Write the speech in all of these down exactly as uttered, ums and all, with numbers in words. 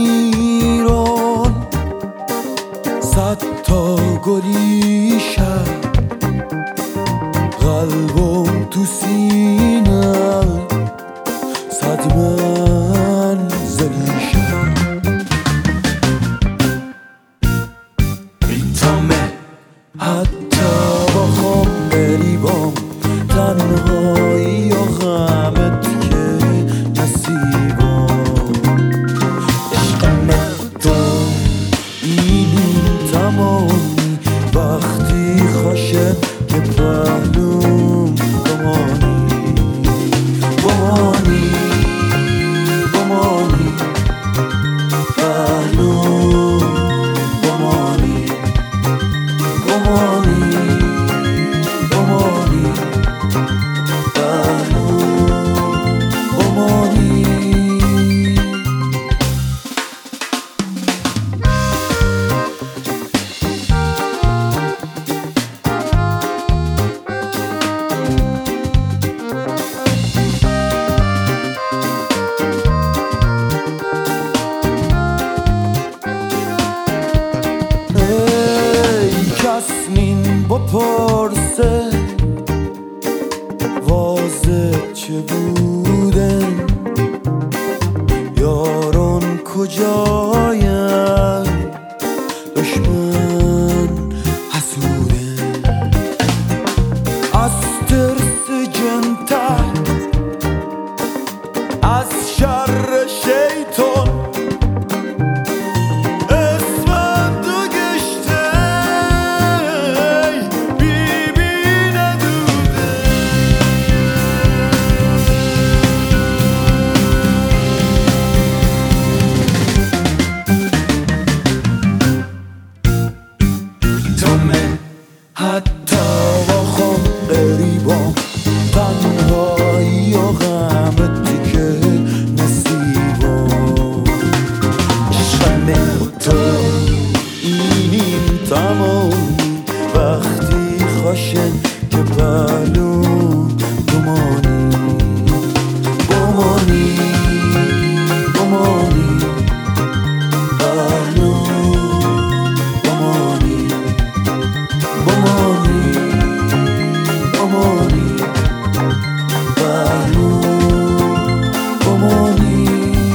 ایران صد تا گلی شد قلبم تو سینه صد منزلی شد میتامه حتی بخوام بری بام تنهایی و غمت که نصیبم عشقم تو اینی تمامی وقتی خوشه که پهلوم بمانی بمانی بمانی پهلوم بمانی بمانی بمانی پهلوم بمانی کسنین بپرسه واضح چه بودن یاران کجاین دشمن حسودن از ترس جنتر از شر شیطان حتی بخوام قریبام تنهایی و غمت که نصیبم عشقم تو اینیم تمامی وقتی خوشن که پهلوم بمانی بمانی بمانی پهلوم بمانی بمانی بمانی پهلوم بمانی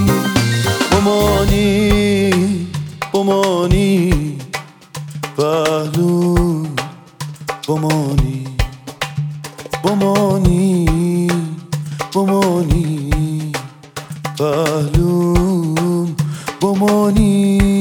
بمانی بمانی پهلوم بمانی بمانی بمانی پهلوم بمانی